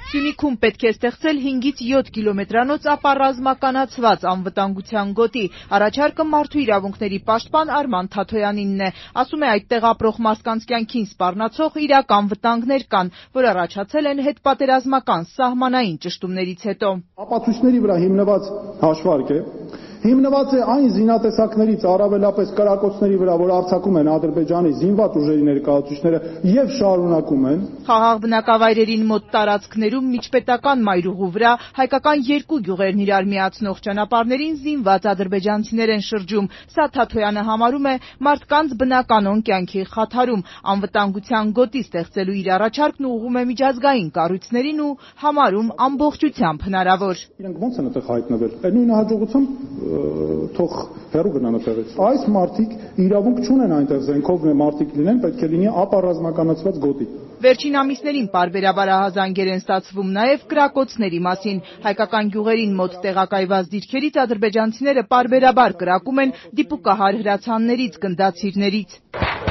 Սյունիքում պետք է ստեղծել 5-ից 7 կիլոմետրանոց ապառազմականացված անվտանգության գոտի։ Առաջարկը մարդու իրավունքների պաշտպան Արման Թաթոյանինն է։ Ասում է, այդտեղ ապրող մարդկանց կյանքին սպառնացող իրական վտանգներ կան, որ առաջացել են հետպատերազմական սահմանային ճշտումներից հետո։ Ապացույցների վրա հիմնված հաշվարկ է։ Հիմնված է այն զինատեսակներից, առավելապես կրակոցների վրա, որ արձակում են Ադրբեջանի զինված ուժերի ներկայացուցիչները եւ շարունակում են։ Խաղաղ բնակավայրերին մոտ տարածքներում միջպետական մայրուղու վրա հայկական երկու գյուղերն իրար միացնող ճանապարհներին զինված ադրբեջանցիներ են շրջում։ Սա Թաթոյանը համարում է մարդկանց բնականոն կյանքի խաթարում։ Անվտանգության գոտի ստեղծելու իր առաջարկն ուղղում է միջազգային կառույցներին ու համարում ամբողջությամբ հնարավոր։ Իրենք ո՞նց են այդտեղ հայտնվել։ Նույն հաջողությամբ թող հեռու գնան այդտեղից։ Այս մարդիկ իրավունք չունեն այնտեղ զենքով մարդիկ լինեն, պետք է լինի ապառազմականացված գոտի։ Վերջին ամիսներին պարբերաբար ահազանգեր են ստացվում նաև կրակոցների մասին։ Հայկական գյուղերին մոտ տեղակայված դիրքերից ադրբեջանցիները պարբերաբար կրակում են դիպուկահար հրացաններից, գնդացիրներից։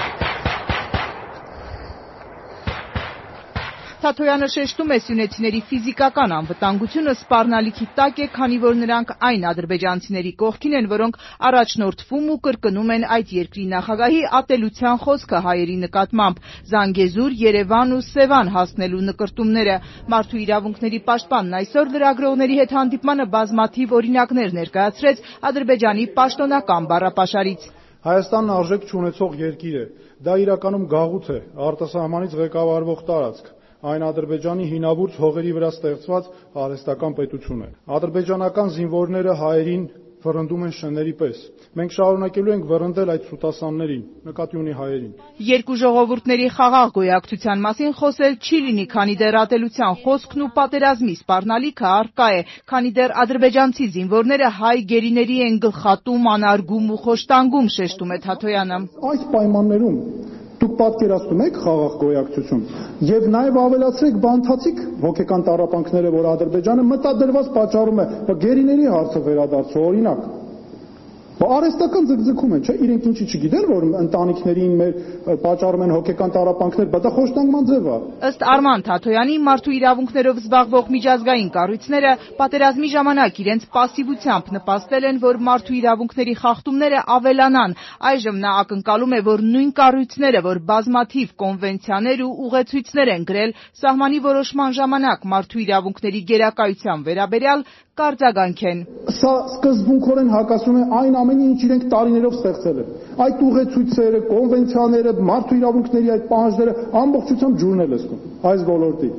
Թաթոյանը շեշտում է, սյունեցիների ֆիզիկական անվտանգությունը սպառնալիքի տակ է, քանի որ նրանք այն ադրբեջանցիների կողքին են, որոնք առաջնորդվում ու կրկնում են այդ երկրի նախագահի ատելության խոսքը հայերի նկատմամբ։ Զանգեզուր, Երևան ու Սևան հասնելու նկրտումները։ Մարդու իրավունքների պաշտպանն այսօր լրագրողների հետ հանդիպմանը բազմաթիվ օրինակներ ներկայացրեց Ադրբեջանի պաշտոնական բառապաշարից։ Հայաստանն արժեք չունեցող երկիր է։ Դա իրականում գաղութ է, արտասահմանից ղեկավարվող տարածք։ Այն Ադրբեջանի հինավուրց հողերի վրա ստեղծված արհեստական պետություն է։ Ադրբեջանական զինվորները հայերին վռնդում են շների պես։ Մենք շարունակելու ենք վռնդել այդ սուտասաններին, նկատի ունի հայերին։ Երկու ժողովուրդների խաղաղ գոյակցության մասին խոսել չի լինի, քանի դեռ ատելության խոսքն ու պատերազմի սպառնալիքը առկա է, քանի դեռ ադրբեջանցի զինվորները հայ գերիների են գլխատում, անարգում ու խոշտանգում, շեշտում է Թաթոյանը։ Այս պայմաններում դուք պատկերացնում եք խաղաղ գոյակցություն եւ նաեւ ավելացրեք բանթացիկ հոգեկան տառապանքները, որ Ադրբեջանը մտադրված պատճառում է գերիների հարցը վերադարձու օրինակ։ Արհեստական ձգձգում են, չէ՞, իրենք ինչի չգիտեն, որ ընտանիքներին մեր պատճառում են հոգեկան տառապանքներ, բայց դա խոշտանգման ձև է։ Ըստ Արման Թաթոյանի, մարդու իրավունքներով զբաղվող միջազգային կառույցները պատերազմի ժամանակ իրենց պասիվությամբ նպաստել են, որ մարդու իրավունքների խախտումները ավելանան։ Այժմ նա ակնկալում է, որ նույն կառույցները, որ բազմաթիվ կոնվենցիաներ ու ուղեցույցներ են գրել սահմանի որոշման ժամանակ մարդու իրավունքների գերակայության վերաբերյալ, կարձագանքեն։ Սա սկզբունքորեն հակասում է այն ամենին, ինչ իրենք տարիներով ստեղծել են։ Այդ ուղեցույցերը, կոնվենցիաները, մարդու իրավունքների այդ պահանջները ամբողջությամբ ջուրն է լցնում այս ոլորտի։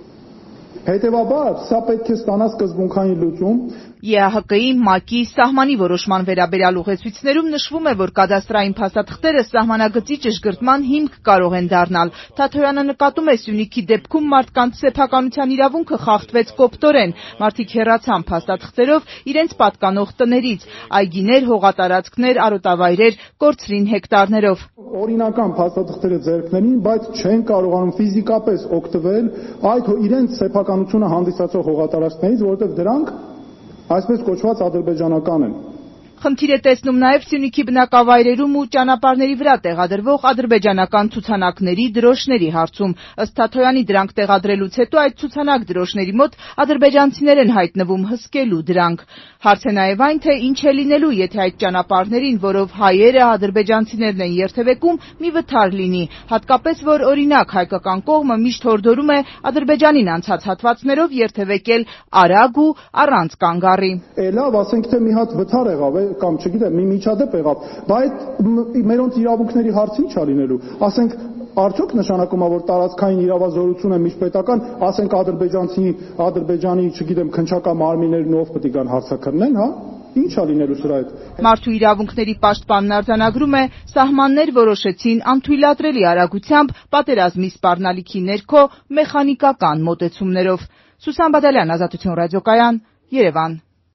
Հետևաբար, սա պետք է ստանա սկզբունքային լուծում։ ԵԱՀԿ-ի, ՄԱԿ-ի սահմանի որոշման վերաբերյալ ուղեցույցներում նշվում է, որ կադաստրային փաստաթղթերը սահմանագծի ճշգրտման հիմք կարող են դառնալ։ Թաթոյանը նկատում է, Սյունիքի դեպքում մարդկանց սեփականության իրավունքը խախտվեց կոպտորեն։ Մարդիկ հեռացան փաստաթղթերով իրենց պատկանող տներից, այգիներ, հողատարածքներ, արոտավայրեր կորցրին հեկտարներով։ Օրինական փաստաթղթերը ձեռքներին, բայց չեն կարողանում ֆիզիկապես օգտվել այդ իրենց սեփականությունը հանդիսացող հողատարածքներից, որովհետև դրանք այսպես կոչված ադրբեջանական են։ Խնդիր է տեսնում նաև Սյունիքի բնակավայրերում ու ճանապարհների վրա տեղադրվող ադրբեջանական ցուցանակների, դրոշների հարցում։ Ըստ Թաթոյանի, դրանք տեղադրելուց հետո այդ ցուցանակ դրոշների մոտ ադրբեջանցիներ են հայտնվում հսկելու դրանք։ Հարց է նաև այն, թե ինչ է լինելու, եթե այդ ճանապարհներին, որով հայերը, ադրբեջանցիներն են երթևեկում, մի վթար լինի, հատկապես որ օրինակ հայկական կողմը միշտ հորդորում է Ադրբեջանին անցած հատվածներով երթևեկել արագ ու առանց կանգառի։ Լավ, ասենք թե մի հատ վթար եղավ, կամ չգիտեմ, մի միջադեպ եղավ, բայց մերոնց իրավունքների հարցը ի՞նչ է լինելու։ Ասենք արդյոք նշանակում է, որ տարածքային իրավազորությունը միջպետական, ասենք Ադրբեջանի, չգիտեմ, քննչական մարմիններն ով պետք է գան հարցակրնեն, հա։ Ինչ է լինելու սրա հետ։ Մարդու իրավունքների պաշտպանն արձանագրում է, սահմաններ որոշեցին անթույլատրելի արագությամբ պատերազմի սպառնալիքի ներքո մեխանիկական մոտեցումներով։ Սուսան Բադալյան, Ազատություն ռադիոկայան, Երևան։